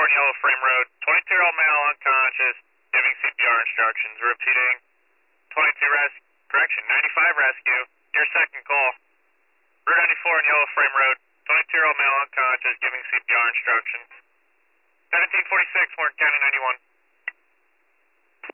in Yellow Frame Road, 22-year-old male unconscious, giving CPR instructions. Repeating, 95 rescue, your second call. Route 94 in Yellow Frame Road, 22-year-old male unconscious, giving CPR instructions. 1746, Morgan County 91.